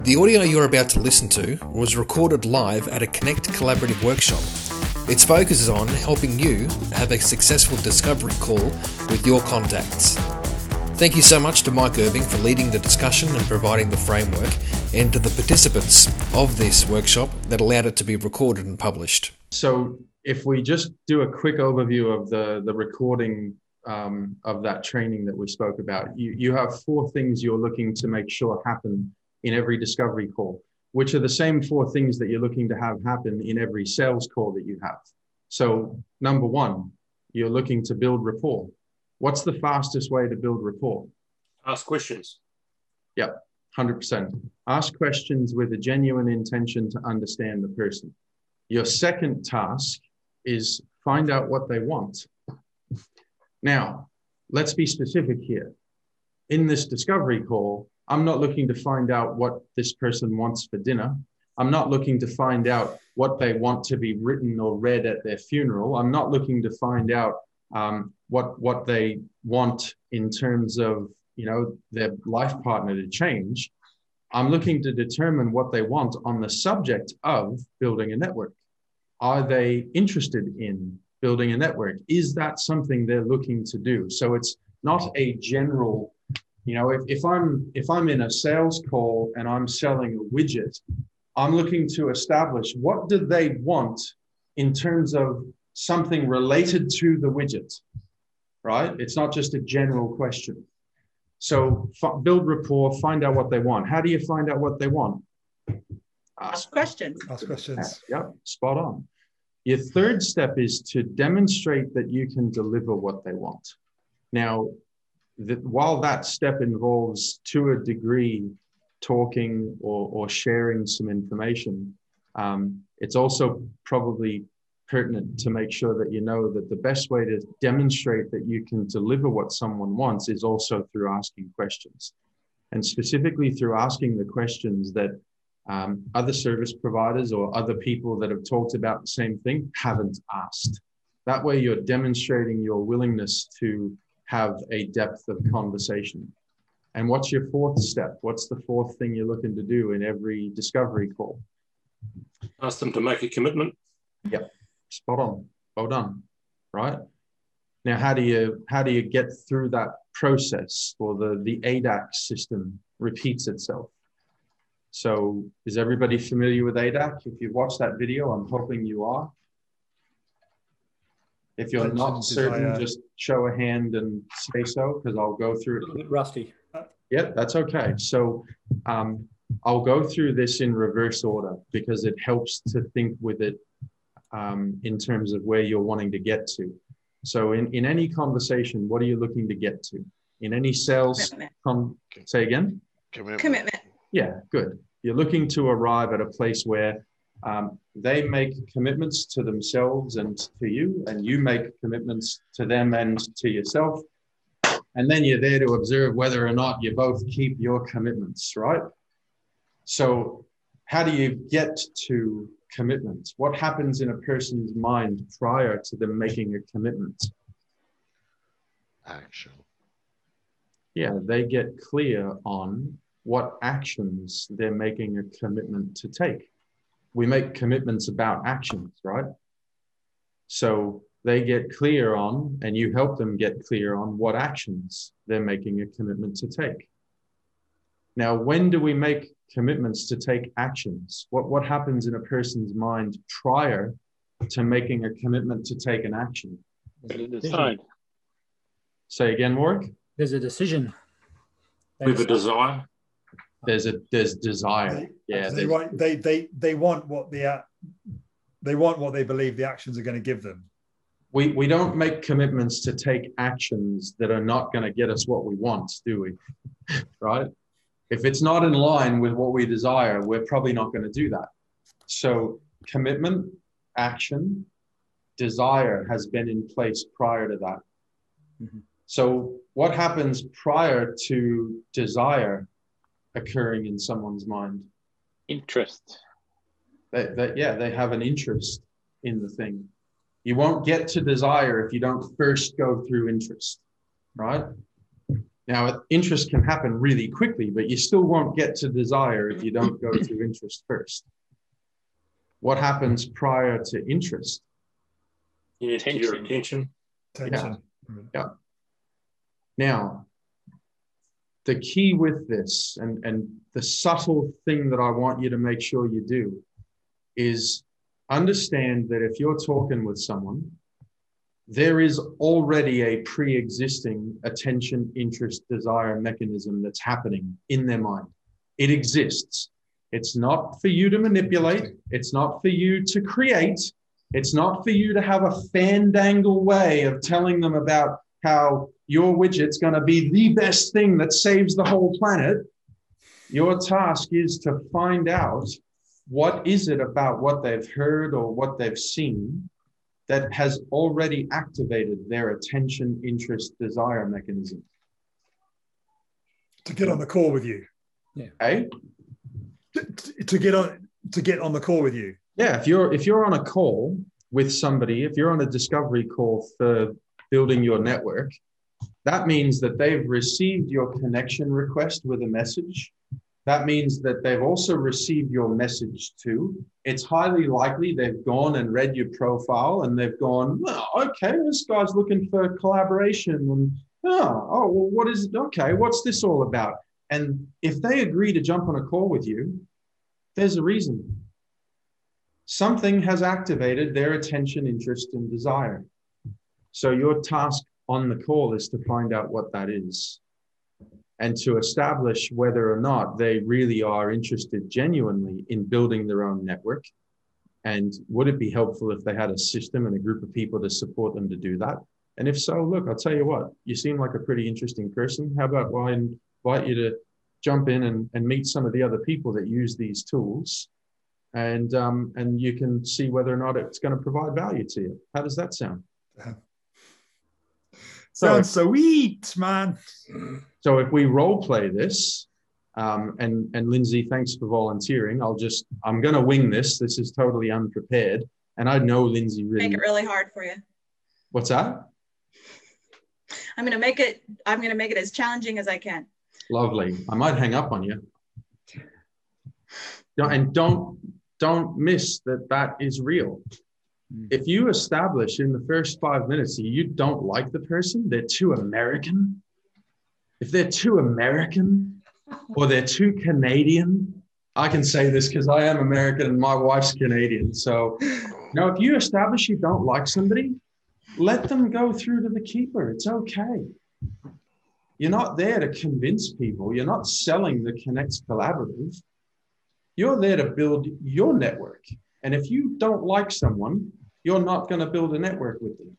The audio you're about to listen to was recorded live at a Connect Collaborative workshop. Its focus is on helping you have a successful discovery call with your contacts. Thank you so much to Mike Irving for leading the discussion and providing the framework, and to the participants of this workshop that allowed it to be recorded and published. So if we just do a quick overview of the recording of that training that we spoke about, you have four things you're looking to make sure happen in every discovery call, which are the same four things that you're looking to have happen in every sales call that you have. So number one, you're looking to build rapport. What's the fastest way to build rapport? Ask questions. Yep, 100%. Ask questions with a genuine intention to understand the person. Your second task is find out what they want. Now, let's be specific here. In this discovery call, I'm not looking to find out what this person wants for dinner. I'm not looking to find out what they want to be written or read at their funeral. I'm not looking to find out what they want in terms of, their life partner to change. I'm looking to determine what they want on the subject of building a network. Are they interested in building a network? Is that something they're looking to do? So it's not a general, if I'm in a sales call and I'm selling a widget, I'm looking to establish what do they want in terms of something related to the widget, right? It's not just a general question. So build rapport, find out what they want. How do you find out what they want? Ask questions. Ask questions. Yep, spot on. Your third step is to demonstrate that you can deliver what they want. Now, while that step involves, to a degree, talking or sharing some information, it's also probably pertinent to make sure that you know that the best way to demonstrate that you can deliver what someone wants is also through asking questions. And specifically through asking the questions that other service providers or other people that have talked about the same thing haven't asked. That way you're demonstrating your willingness to have a depth of conversation. And what's your fourth step? What's the fourth thing you're looking to do in every discovery call? Ask them to make a commitment. Yep, spot on, well done, right? Now, how do you get through that process? Or the ADAC system repeats itself. So is everybody familiar with ADAC? If you've watched that video, I'm hoping you are. If you're not certain, just show a hand and say so, because I'll go through it. A little bit rusty. Yeah, that's okay. So I'll go through this in reverse order because it helps to think with it in terms of where you're wanting to get to. So in any conversation, what are you looking to get to? In any sales, say again? Commitment. Yeah, good. You're looking to arrive at a place where they make commitments to themselves and to you, and you make commitments to them and to yourself. And then you're there to observe whether or not you both keep your commitments, right? So how do you get to commitment? What happens in a person's mind prior to them making a commitment? Action. Yeah, they get clear on what actions they're making a commitment to take. We make commitments about actions, right? So they get clear on, and you help them get clear on what actions they're making a commitment to take. Now, when do we make commitments to take actions? What happens in a person's mind prior to making a commitment to take an action? Decide. Say again, Warwick? There's a decision. With a desire. There's desire. Yeah. They want what they believe the actions are going to give them. We don't make commitments to take actions that are not going to get us what we want, do we? Right? If it's not in line with what we desire, we're probably not going to do that. So commitment, action, desire has been in place prior to that. Mm-hmm. So what happens prior to desire occurring in someone's mind? Interest. They have an interest in the thing. You won't get to desire if you don't first go through interest, right? Now, interest can happen really quickly, but you still won't get to desire if you don't go to interest first. What happens prior to interest? You need to get your attention. Tension. Yeah. Now, the key with this, and the subtle thing that I want you to make sure you do, is understand that if you're talking with someone, there is already a pre-existing attention, interest, desire mechanism that's happening in their mind. It exists. It's not for you to manipulate. It's not for you to create. It's not for you to have a fandangle way of telling them about how your widget's going to be the best thing that saves the whole planet. Your task is to find out what is it about what they've heard or what they've seen that has already activated their attention, interest, desire mechanism. To get on the call with you. Yeah. Okay? To get on the call with you. Yeah, if you're on a call with somebody, if you're on a discovery call for building your network, that means that they've received your connection request with a message. That means that they've also received your message too. It's highly likely they've gone and read your profile and they've gone, well, okay, this guy's looking for collaboration. And well, what is it? Okay, what's this all about? And if they agree to jump on a call with you, there's a reason. Something has activated their attention, interest, and desire. So your task on the call is to find out what that is, and to establish whether or not they really are interested genuinely in building their own network. And would it be helpful if they had a system and a group of people to support them to do that? And if so, look, I'll tell you what, you seem like a pretty interesting person. How about I invite you to jump in and meet some of the other people that use these tools, and you can see whether or not it's going to provide value to you. How does that sound? Sounds sweet, man. So if we role play this, and Lindsay, thanks for volunteering. I'm going to wing this. This is totally unprepared. And I know Lindsay really. Make it really hard for you. What's that? I'm going to make it as challenging as I can. Lovely. I might hang up on you. And don't miss that is real. If you establish in the first 5 minutes that you don't like the person, they're too American. If they're too American or they're too Canadian, I can say this because I am American and my wife's Canadian. So, if you establish you don't like somebody, let them go through to the keeper. It's okay. You're not there to convince people. You're not selling the Connect Collaborative. You're there to build your network. And if you don't like someone, you're not going to build a network with them.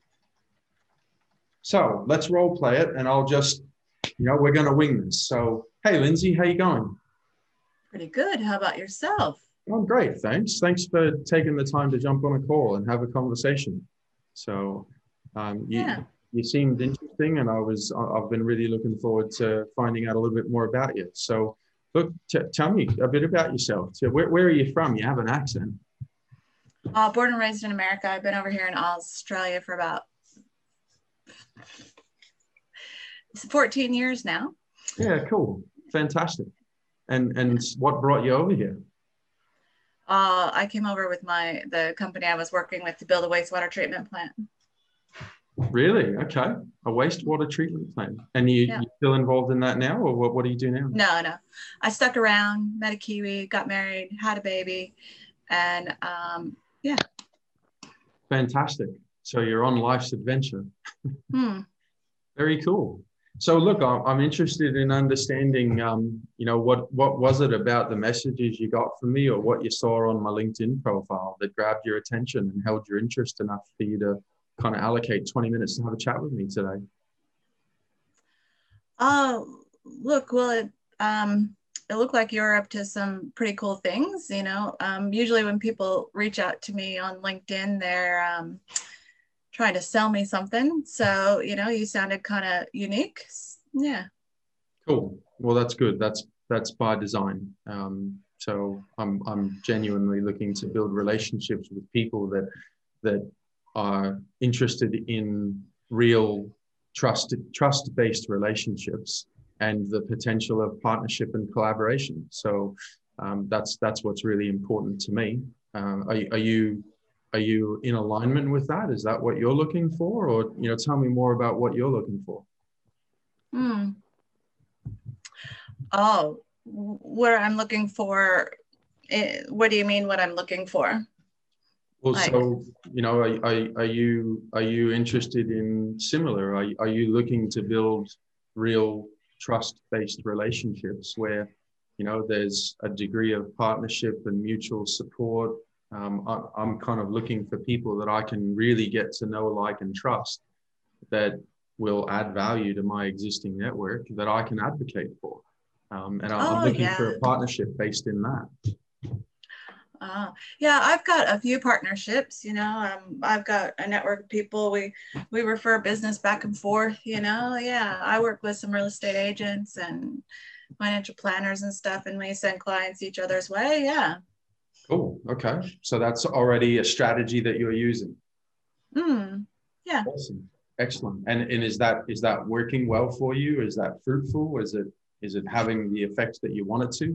So let's role play it, and I'll just, we're going to wing this. So, hey, Lindsay, how you going? Pretty good. How about yourself? I'm great, thanks. Thanks for taking the time to jump on a call and have a conversation. So, you seemed interesting, and I've been really looking forward to finding out a little bit more about you. So, look, tell me a bit about yourself. So where are you from? You have an accent. Born and raised in America. I've been over here in Australia for about 14 years now. Yeah, cool. Fantastic. And what brought you over here? I came over with the company I was working with to build a wastewater treatment plant. Really? Okay. A wastewater treatment plant. And you still involved in that now, or what do you do now? No. I stuck around, met a Kiwi, got married, had a baby, and yeah. Fantastic. So you're on life's adventure. Very cool. So look, I'm interested in understanding, what was it about the messages you got from me or what you saw on my LinkedIn profile that grabbed your attention and held your interest enough for you to kind of allocate 20 minutes to have a chat with me today? Look, well, it looked like you're up to some pretty cool things, usually when people reach out to me on LinkedIn, they're trying to sell me something. So, you sounded kind of unique. Yeah. Cool. Well, that's good. That's by design. So I'm genuinely looking to build relationships with people that are interested in real trust-based relationships and the potential of partnership and collaboration. So that's what's really important to me. Are you in alignment with that? Is that what you're looking for? Or, tell me more about what you're looking for. Oh, what I'm looking for. What do you mean what I'm looking for? Well, so, are you interested in similar? Are you looking to build real trust-based relationships where, there's a degree of partnership and mutual support? I'm kind of looking for people that I can really get to know, like, and trust, that will add value to my existing network that I can advocate for. And I'm looking for a partnership based in that. Yeah, I've got a few partnerships, I've got a network of people. We refer business back and forth, Yeah, I work with some real estate agents and financial planners and stuff, and we send clients each other's way. Yeah. Cool. Okay. So that's already a strategy that you're using. Yeah. Awesome. Excellent. And is that working well for you? Is that fruitful? Is it having the effects that you want it to?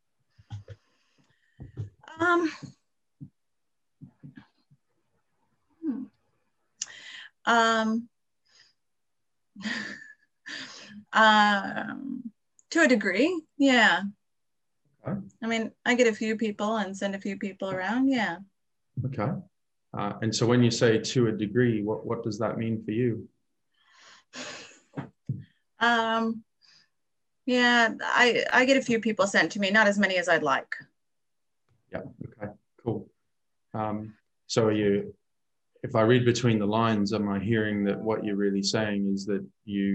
To a degree, yeah. Okay. I mean, I get a few people and send a few people around, yeah. Okay. And so when you say to a degree, what does that mean for you? Yeah, I get a few people sent to me, not as many as I'd like. Yeah. Okay. Cool. So if I read between the lines, am I hearing that what you're really saying is that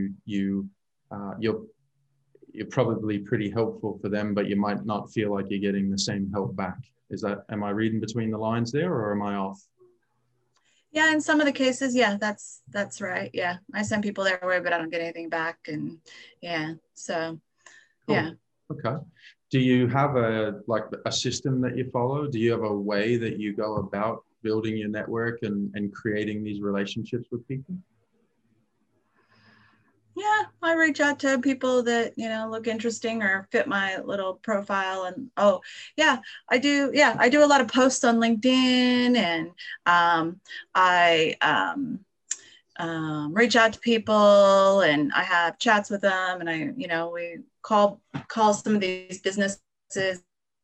you're probably pretty helpful for them, but you might not feel like you're getting the same help back? Am I reading between the lines there, or am I off? Yeah, in some of the cases, yeah, that's right. Yeah, I send people their way, but I don't get anything back, and yeah, so cool. Yeah. Okay. Do you have a system that you follow? Do you have a way that you go about building your network and creating these relationships with people? Yeah, I reach out to people that, look interesting or fit my little profile. And I do a lot of posts on LinkedIn, and I reach out to people, and I have chats with them, and we call some of these businesses.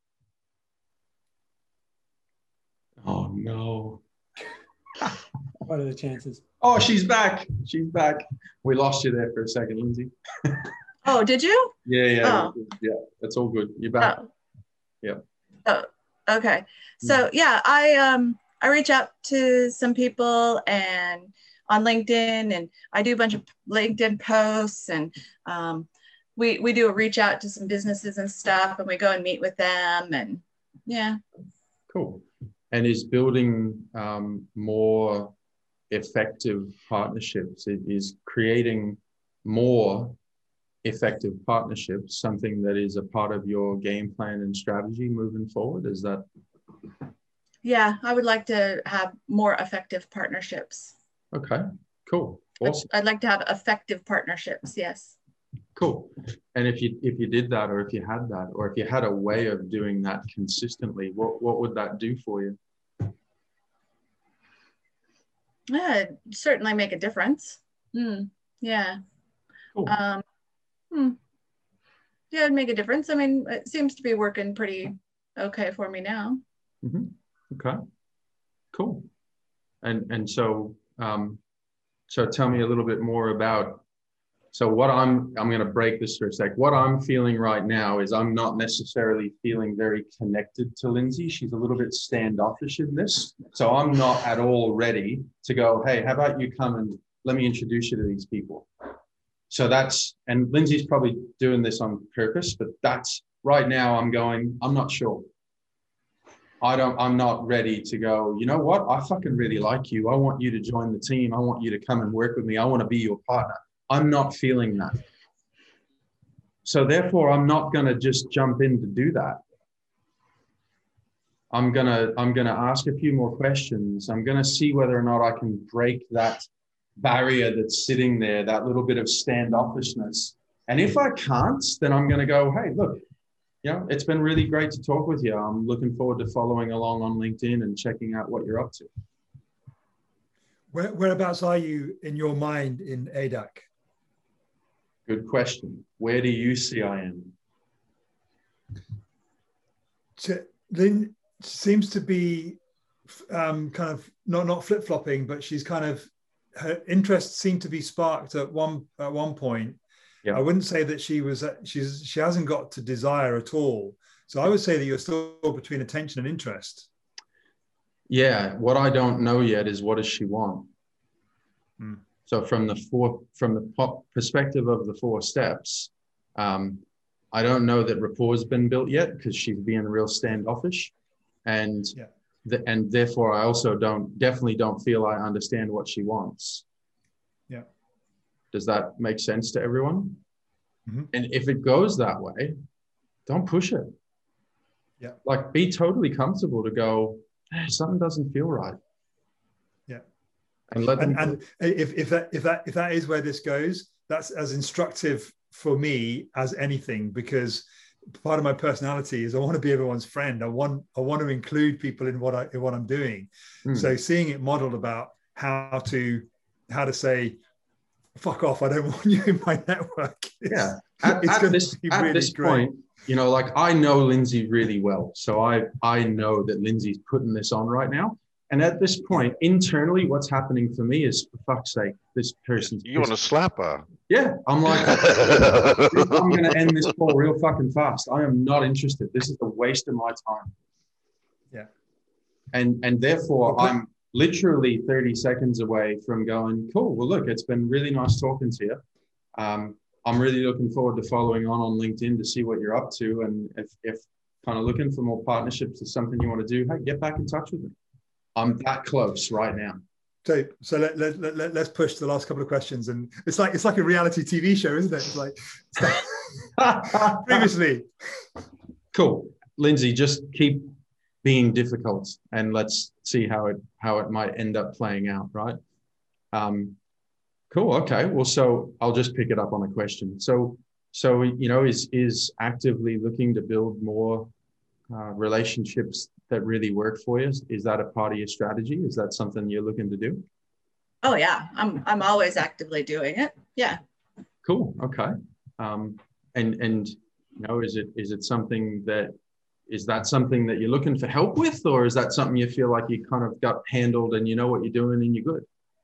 Oh no. What are the chances? Oh, she's back. She's back. We lost you there for a second, Lindsay. Oh, did you? Yeah. Yeah, that's all good. You're back. Oh. Yeah. Oh, okay. So yeah, I reach out to some people and on LinkedIn, and I do a bunch of LinkedIn posts, and we do a reach out to some businesses and stuff, and we go and meet with them, and yeah. Cool. And is building more effective partnerships, is creating more effective partnerships something that is a part of your game plan and strategy moving forward? Is that? Yeah, I would like to have more effective partnerships. Okay, cool. Awesome. I'd like to have effective partnerships, yes. Cool. And if you did that, or if you had that, or if you had a way of doing that consistently, what would that do for you? It'd certainly make a difference. Yeah. Cool. Yeah, it'd make a difference. I mean, it seems to be working pretty okay for me now. Mm-hmm. Okay. Cool. And so tell me a little bit more about. So what I'm going to break this for a sec. What I'm feeling right now is I'm not necessarily feeling very connected to Lindsay. She's a little bit standoffish in this. So I'm not at all ready to go, hey, how about you come and let me introduce you to these people. So and Lindsay's probably doing this on purpose, but that's right now I'm not sure. I'm not ready to go, you know what? I fucking really like you. I want you to join the team. I want you to come and work with me. I want to be your partner. I'm not feeling that. So therefore, I'm not going to just jump in to do that. I'm gonna ask a few more questions. I'm going to see whether or not I can break that barrier that's sitting there, that little bit of standoffishness, And if I can't, then I'm going to go, hey, look, it's been really great to talk with you. I'm looking forward to following along on LinkedIn and checking out what you're up to. Whereabouts are you in your mind in ADAC? Good question. Where do you see I am? Lynn seems to be kind of not flip-flopping, but she's kind of, her interests seem to be sparked at one point. Yeah. I wouldn't say that she hasn't got to desire at all. So I would say that you're still between attention and interest. Yeah, what I don't know yet is, what does she want? So from the perspective of the 4 steps, I don't know that rapport has been built yet, because she's being real standoffish, and and therefore I also definitely don't feel I understand what she wants. Yeah. Does that make sense to everyone? Mm-hmm. And if it goes that way, don't push it. Yeah. Like, be totally comfortable to go, hey, something doesn't feel right. Yeah. And let them. And if that is where this goes, that's as instructive for me as anything, because part of my personality is I want to be everyone's friend. I want to include people in what I'm doing. So seeing it modeled about how to say, fuck off, I don't want you in my network. At this point, like, I know Lindsay really well. So I know that Lindsay's putting this on right now. And at this point, internally, what's happening for me is, for fuck's sake, this person's... You want to slap her? Yeah. I'm like, I'm going to end this call real fucking fast. I am not interested. This is a waste of my time. Yeah. And therefore, I'm literally 30 seconds away from going, cool, well, look, it's been really nice talking to you. I'm really looking forward to following on LinkedIn to see what you're up to. And if kind of looking for more partnerships is something you want to do, hey, get back in touch with me. I'm that close right now. So let's push the last couple of questions, and it's like a reality TV show, isn't it? It's like previously. Cool, Lindsay. Just keep being difficult, and let's see how it might end up playing out. Right. Cool. Okay. Well, so I'll just pick it up on a question. So is actively looking to build more relationships that really work for you? Is that a part of your strategy? Is that something you're looking to do? Oh yeah, I'm always actively doing it. Yeah. Cool. Okay. And is that something that you're looking for help with, or is that something you feel like you kind of got handled and you know what you're doing and you're good?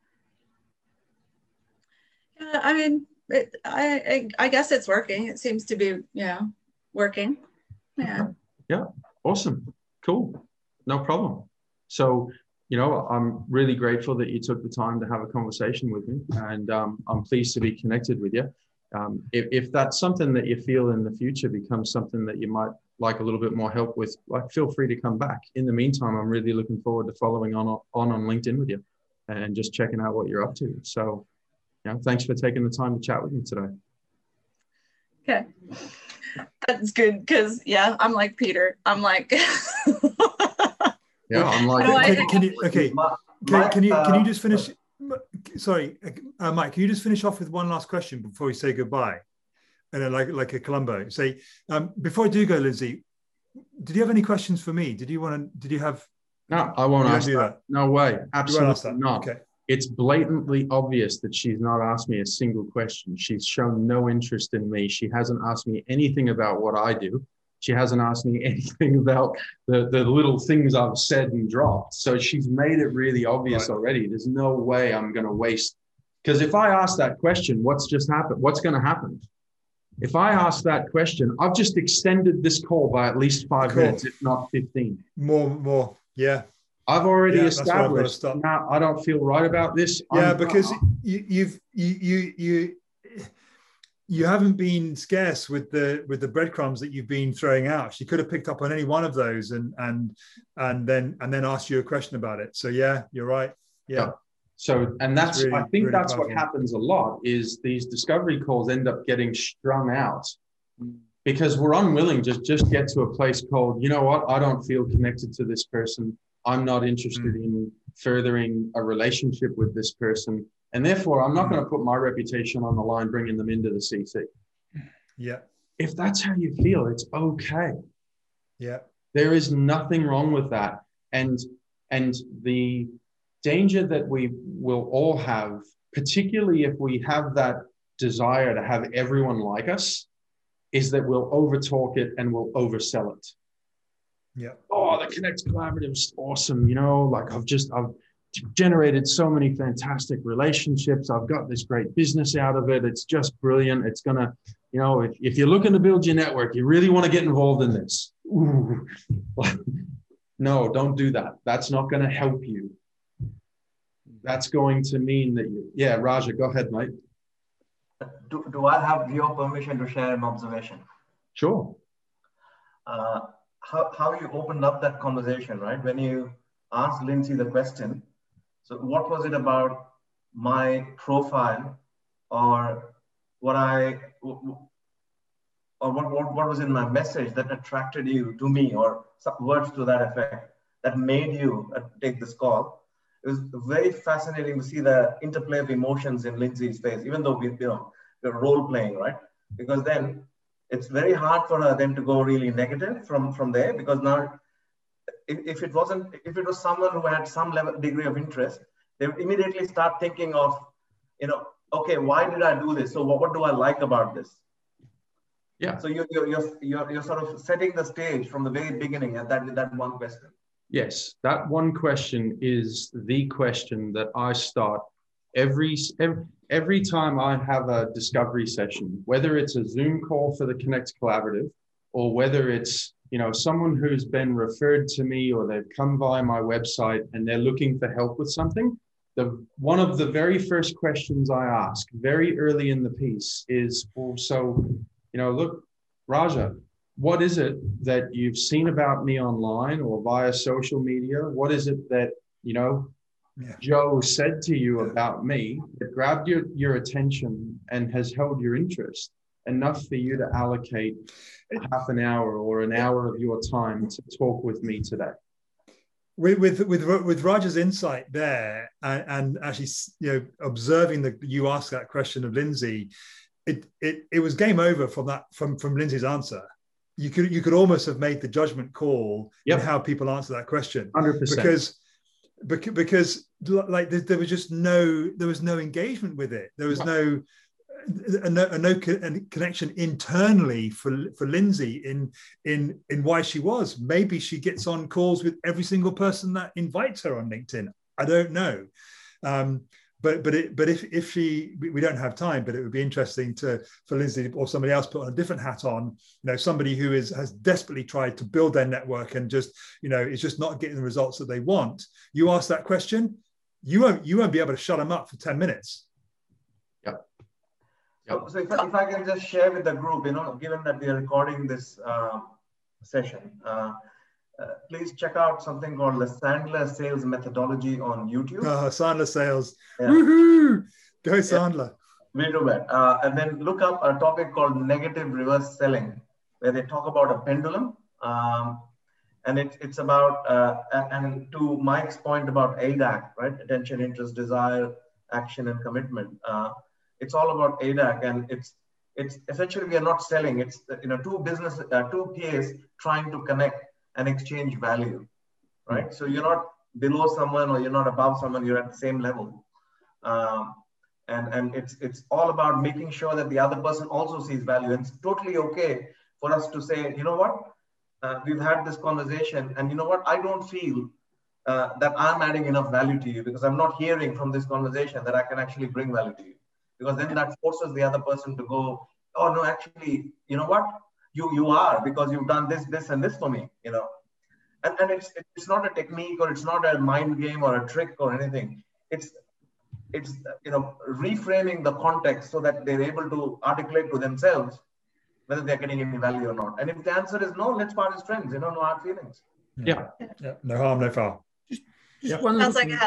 Yeah, I mean, I guess it's working. It seems to be, working. Yeah. Okay. Yeah. Awesome. Cool. No problem. So, I'm really grateful that you took the time to have a conversation with me, and I'm pleased to be connected with you. If that's something that you feel in the future becomes something that you might like a little bit more help with, feel free to come back. In the meantime, I'm really looking forward to following on LinkedIn with you and just checking out what you're up to. So, thanks for taking the time to chat with me today. Okay. That's good, because I'm like Peter. I'm like I'm like, can you just finish? Sorry, Mike, can you just finish off with one last question before we say goodbye? And then like a Columbo, say, before I do go, Lindsay, did you have any questions for me? Did you have? No, I won't ask that. No way. Absolutely not. Okay. It's blatantly obvious that she's not asked me a single question. She's shown no interest in me. She hasn't asked me anything about what I do. She hasn't asked me anything about the little things I've said and dropped. So she's made it really obvious already. There's no way I'm going to waste. Because if I ask that question, what's just happened? What's going to happen? If I ask that question, I've just extended this call by at least 5 minutes, if not 15. More. Yeah. I've already established. Now I don't feel right about this. Because you haven't been scarce with the breadcrumbs that you've been throwing out. She could have picked up on any one of those and then asked you a question about it. So yeah, you're right. Yeah. So, and that's really, I think really that's powerful. what happens a lot is these discovery calls end up getting strung out because we're unwilling to just get to a place called, you know what, I don't feel connected to this person. I'm not interested in furthering a relationship with this person. And therefore, I'm not going to put my reputation on the line, bringing them into the CC. Yeah. If that's how you feel, it's okay. Yeah. There is nothing wrong with that. And the danger that we will all have, particularly if we have that desire to have everyone like us, is that we'll overtalk it and we'll oversell it. Yeah. Oh, the Connect Collaborative is awesome. You know, like I've generated so many fantastic relationships. I've got this great business out of it. It's just brilliant. It's going to, you know, if you're looking to build your network, you really want to get involved in this. Ooh. No, don't do that. That's not going to help you. That's going to mean that you, yeah, Raja, go ahead, mate. Do I have your permission to share an observation? Sure. How you opened up that conversation, right? When you asked Lindsay the question, so what was it about my profile or what was in my message that attracted you to me, or some words to that effect that made you take this call? It was very fascinating to see the interplay of emotions in Lindsay's face, even though we're role playing, right? Because then it's very hard for her then to go really negative from there, because now if it was someone who had some degree of interest, they would immediately start thinking of, you know, okay, why did I do this? So what do I like about this? Yeah. So you're sort of setting the stage from the very beginning at that one question. Yes, that one question is the question that I start every time I have a discovery session, whether it's a Zoom call for the Connect Collaborative, or whether it's, you know, someone who's been referred to me, or they've come via my website and they're looking for help with something. One of the very first questions I ask very early in the piece is, well, so, you know, look, Raja, what is it that you've seen about me online or via social media? What is it that, you know, Joe said to you about me that grabbed your attention and has held your interest enough for you to allocate half an hour or an hour of your time to talk with me today? With Raja's insight there, and actually, you know, observing that you asked that question of Lindsay, it was game over from Lindsay's answer. You could almost have made the judgment call in how people answer that question. 100%. Because like there was just no engagement with it. There was no connection internally for Lindsay in why she was. Maybe she gets on calls with every single person that invites her on LinkedIn. I don't know. But if we don't have time, but it would be interesting for Lindsay or somebody else put on a different hat on, you know, somebody who has desperately tried to build their network and just, you know, is just not getting the results that they want. You ask that question, you won't be able to shut them up for 10 minutes. Yep. So if I can just share with the group, you know, given that we are recording this session, please check out something called the Sandler Sales Methodology on YouTube. Sandler Sales. Yeah. Woohoo! Go Sandler. We'll do that. And then look up a topic called negative reverse selling, where they talk about a pendulum. And it's about, and to Mike's point about ADAC, right? Attention, interest, desire, action, and commitment. It's all about ADAC, and it's essentially, we are not selling. It's, you know, two peers trying to connect and exchange value, right? So you're not below someone or you're not above someone, you're at the same level. And it's all about making sure that the other person also sees value. And it's totally okay for us to say, you know what, we've had this conversation, and you know what, I don't feel that I'm adding enough value to you, because I'm not hearing from this conversation that I can actually bring value to you. Because then that forces the other person to go, oh no, actually, you know what? You are, because you've done this, and this for me, you know. And it's not a technique, or it's not a mind game or a trick or anything. It's you know, reframing the context so that they're able to articulate to themselves whether they're getting any value or not. And if the answer is no, let's part as friends, you know, no hard feelings. Yeah. No harm, no foul. Just one sounds like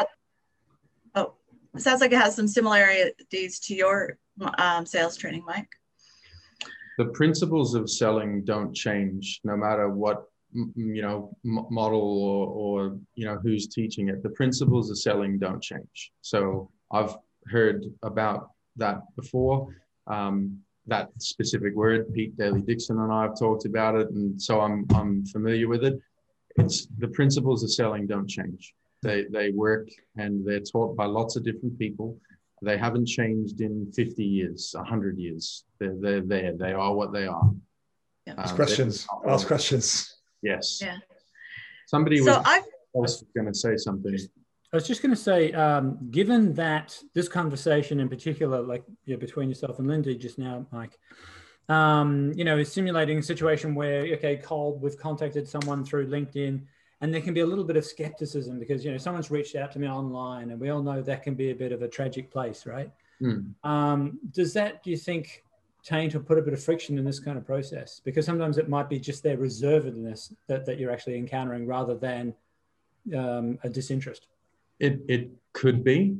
it has some similarities to your sales training, Mike. The principles of selling don't change no matter what, you know, model or you know, who's teaching it. The principles of selling don't change. So I've heard about that before. that specific word. Pete Daly-Dixon and I have talked about it, and so I'm familiar with it. It's the principles of selling don't change. They work, and they're taught by lots of different people. They haven't changed in 50 years, 100 years. They're there. They are what they are. Yeah. Ask questions. Ask questions. Yes. Yeah. Somebody was going to say something. I was just going to say, given that this conversation in particular, like between yourself and Lindsay just now, Mike, is simulating a situation where, okay, Cole, we've contacted someone through LinkedIn, and there can be a little bit of skepticism because, someone's reached out to me online, and we all know that can be a bit of a tragic place, right? Does that, do you think, taint or put a bit of friction in this kind of process? Because sometimes it might be just their reservedness that you're actually encountering rather than a disinterest. It could be.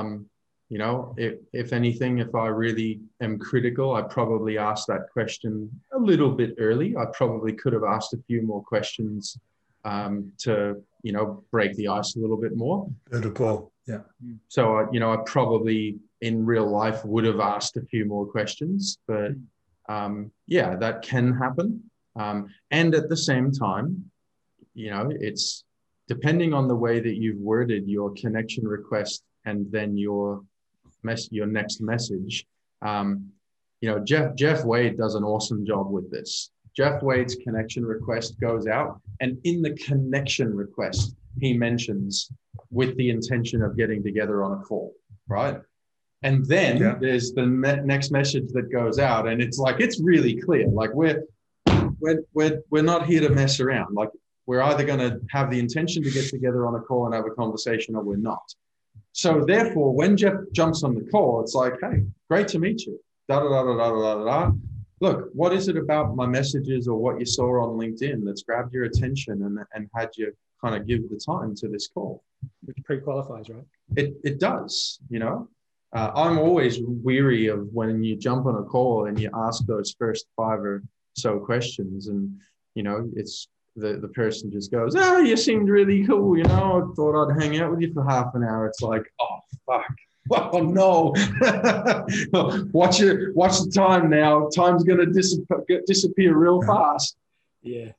If anything, if I really am critical, I probably asked that question a little bit early. I probably could have asked a few more questions to break the ice a little bit more. Yeah. So I probably in real life would have asked a few more questions, but that can happen. And at the same time, it's depending on the way that you've worded your connection request and then your next message. Jeff Wade does an awesome job with this. Jeff Wade's connection request goes out, and in the connection request, he mentions with the intention of getting together on a call, right? And then there's the next message that goes out, and it's like, it's really clear. Like we're not here to mess around. Like we're either going to have the intention to get together on a call and have a conversation, or we're not. So therefore, when Jeff jumps on the call, it's like, hey, great to meet you. Da da da da da da da. Look, what is it about my messages or what you saw on LinkedIn that's grabbed your attention and had you kind of give the time to this call? Which pre-qualifies, right? It does, I'm always weary of when you jump on a call and you ask those first 5 or so questions, and it's the person just goes, "Oh, you seemed really cool, I thought I'd hang out with you for half an hour." It's like, oh fuck. Oh no. watch the time now. Time's gonna disappear real fast. Yeah.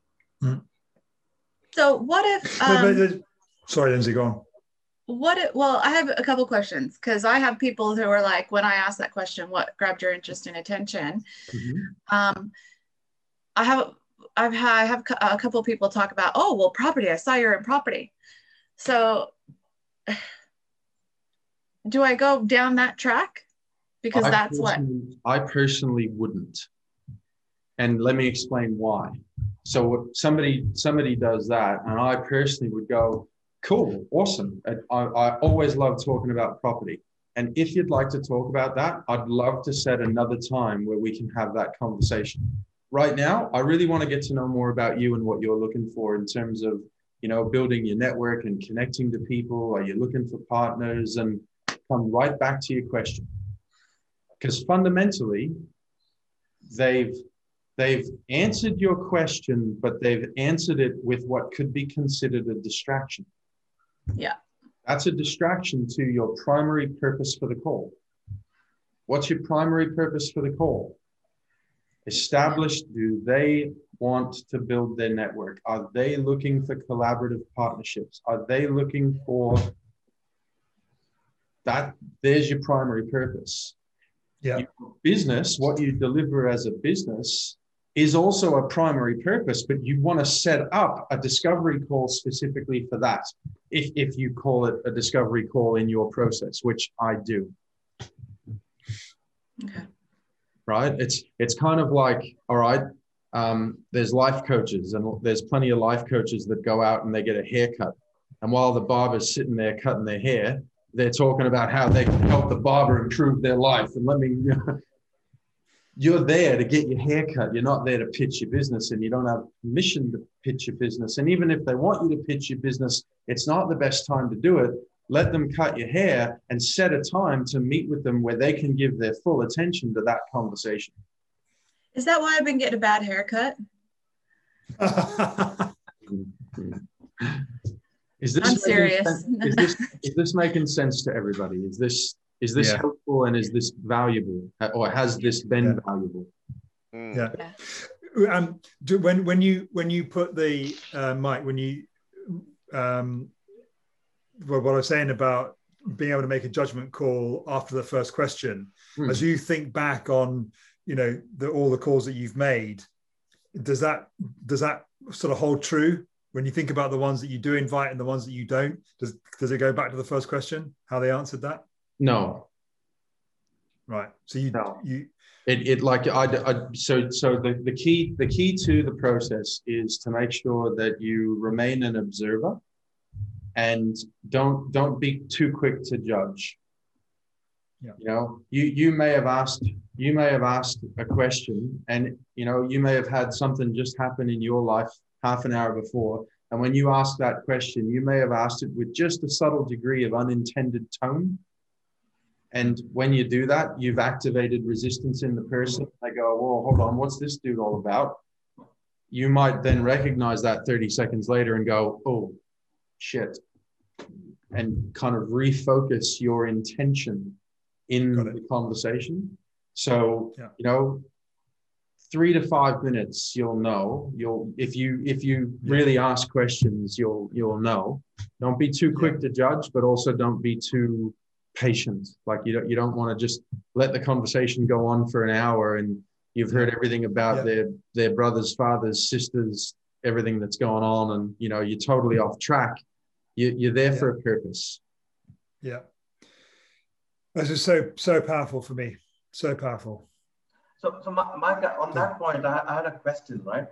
So what if sorry, Lindsay, go on. Well, I have a couple questions, because I have people who are like, when I ask that question, what grabbed your interest and attention? Mm-hmm. I have a couple of people talk about, oh, well, property. I saw you're in property. So do I go down that track? Because I personally wouldn't. And let me explain why. So somebody does that, and I personally would go, cool, awesome. I always love talking about property. And if you'd like to talk about that, I'd love to set another time where we can have that conversation. Right now, I really want to get to know more about you and what you're looking for in terms of, building your network and connecting to people. Are you looking for partners? And come right back to your question. Because fundamentally, they've answered your question, but they've answered it with what could be considered a distraction. Yeah. That's a distraction to your primary purpose for the call. What's your primary purpose for the call? Establish, do they want to build their network? Are they looking for collaborative partnerships? Are they looking for that? There's your primary purpose. Yeah. Your business, what you deliver as a business, is also a primary purpose, but you want to set up a discovery call specifically for that. If you call it a discovery call in your process, which I do. Okay. Right? It's kind of like, all right, there's life coaches, and there's plenty of life coaches that go out and they get a haircut. And while the barber's sitting there cutting their hair, they're talking about how they can help the barber improve their life. And you're there to get your hair cut. You're not there to pitch your business, and you don't have permission to pitch your business. And even if they want you to pitch your business, it's not the best time to do it. Let them cut your hair and set a time to meet with them where they can give their full attention to that conversation. Is that why I've been getting a bad haircut? I'm serious. Is this making sense to everybody? Is this Is this Yeah. helpful and is this valuable, or has this been valuable? Yeah. Yeah. When you put the Mike, when you what I was saying about being able to make a judgment call after the first question, as you think back on, you know, all the calls that you've made, does that sort of hold true when you think about the ones that you do invite and the ones that you don't? Does it go back to the first question, how they answered that? No. Right. So you the key to the process is to make sure that you remain an observer and don't be too quick to judge. Yeah. You know, you may have asked a question, and you know, you may have had something just happen in your life half an hour before, and when you ask that question, you may have asked it with just a subtle degree of unintended tone. And when you do that, you've activated resistance in the person. They go, "Whoa, hold on, what's this dude all about?" You might then recognize that 30 seconds later and go, "Oh, shit," and kind of refocus your intention in the conversation. So, you know, 3 to 5 minutes, you'll know. If you really ask questions, you'll know. Don't be too quick to judge, but also don't be too patient. Like you don't want to just let the conversation go on for an hour and you've heard everything about their brothers, fathers, sisters, everything that's going on, and you know, you're totally off track. You're there for a purpose. Yeah. This is so powerful for me. So powerful. So Mike, on that point, I had a question, right?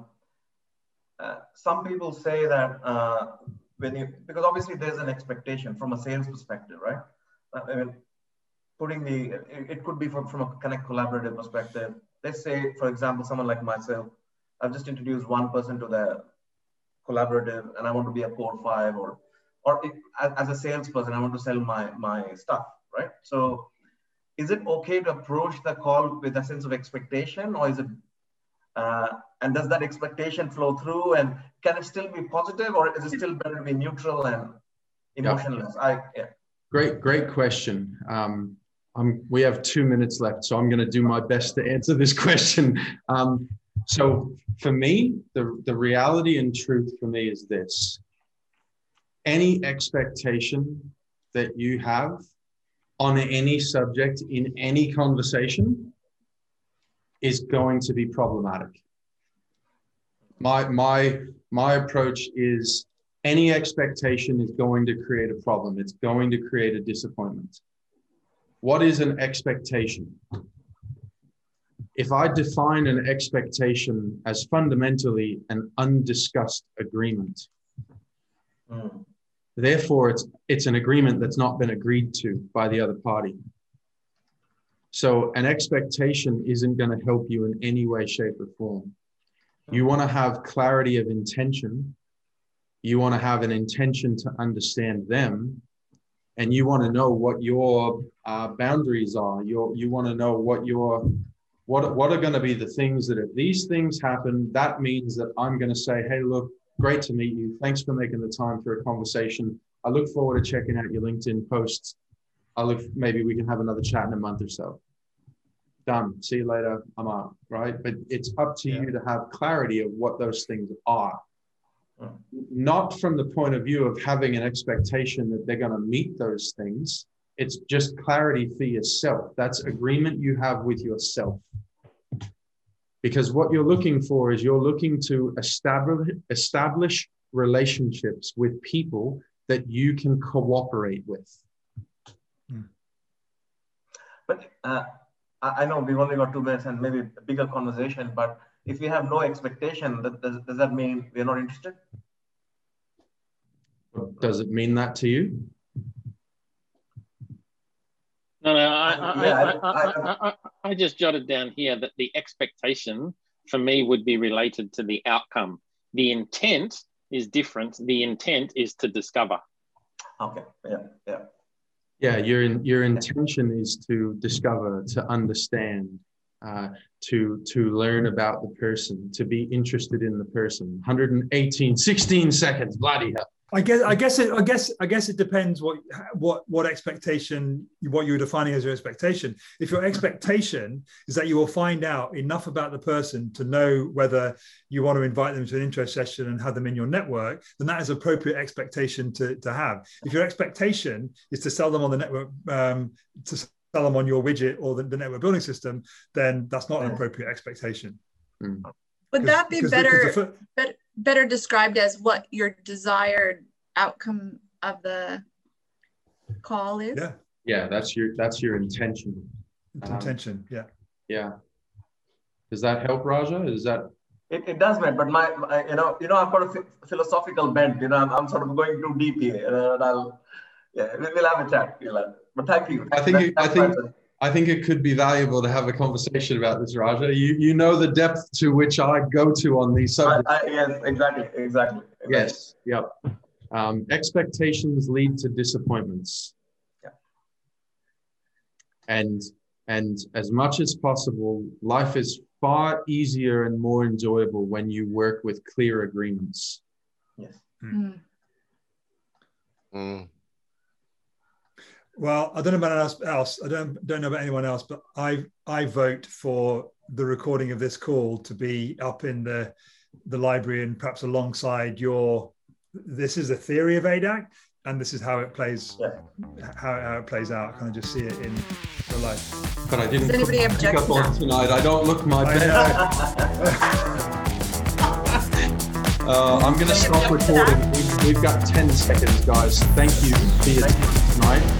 Some people say that because obviously there's an expectation from a sales perspective, right? I mean, it could be from a Connect collaborative perspective. Let's say, for example, someone like myself, I've just introduced one person to the collaborative and I want to be a core 5, or as a salesperson, I want to sell my stuff, right? So is it okay to approach the call with a sense of expectation, or is it, and does that expectation flow through, and can it still be positive, or is it still better to be neutral and emotionless? Great question. We have 2 minutes left, so I'm going to do my best to answer this question. So for me, the reality and truth for me is this: any expectation that you have on any subject in any conversation is going to be problematic. My approach is any expectation is going to create a problem. It's going to create a disappointment. What is an expectation? If I define an expectation as fundamentally an undiscussed agreement, therefore it's an agreement that's not been agreed to by the other party. So an expectation isn't going to help you in any way, shape, or form. You want to have clarity of intention. You want to have an intention to understand them, and you want to know what your boundaries are. You want to know what are going to be the things that, if these things happen, that means that I'm going to say, "Hey, look, great to meet you. Thanks for making the time for a conversation. I look forward to checking out your LinkedIn posts. Maybe we can have another chat in a month or so. Done. See you later. I'm out." Right? But it's up to you to have clarity of what those things are. Not from the point of view of having an expectation that they're going to meet those things. It's just clarity for yourself. That's agreement you have with yourself. Because what you're looking for is you're looking to establish relationships with people that you can cooperate with. But I know we've only got 2 minutes and maybe a bigger conversation, but if we have no expectation, does that mean we're not interested? Does it mean that to you? No, I just jotted down here that the expectation for me would be related to the outcome. The intent is different. The intent is to discover. Okay. Yeah. Yeah, your intention is to discover, to understand, to learn about the person, to be interested in the person. 16 seconds, bloody hell. I guess it depends what expectation, what you're defining as your expectation. If your expectation is that you will find out enough about the person to know whether you want to invite them to an intro session and have them in your network, then that is appropriate expectation to have. If your expectation is to sell them on the network, to sell them on your widget or the network building system, then that's not an appropriate expectation. Would that be better described as what your desired outcome of the call is? Yeah, that's your intention. Intention, yeah. Yeah. Does that help, Raja? Is that? It does, man. But my I've got a philosophical bent. I'm sort of going too deep here. And we'll have a chat. But thank you. I think it could be valuable to have a conversation about this, Raja. You know the depth to which I go to on these subjects. Yes, exactly. Yes, yep. Expectations lead to disappointments. Yeah. And as much as possible, life is far easier and more enjoyable when you work with clear agreements. Yes. Well, I don't know about anyone else. I don't know about anyone else, but I vote for the recording of this call to be up in the library and perhaps alongside your. This is a theory of ADAC, and this is how it plays. How it plays out. I kind of just see it in real life. But I didn't. Does anybody object up on tonight? I don't look my best. I'm going to stop recording. We've got 10 seconds, guys. Thank you for your time tonight.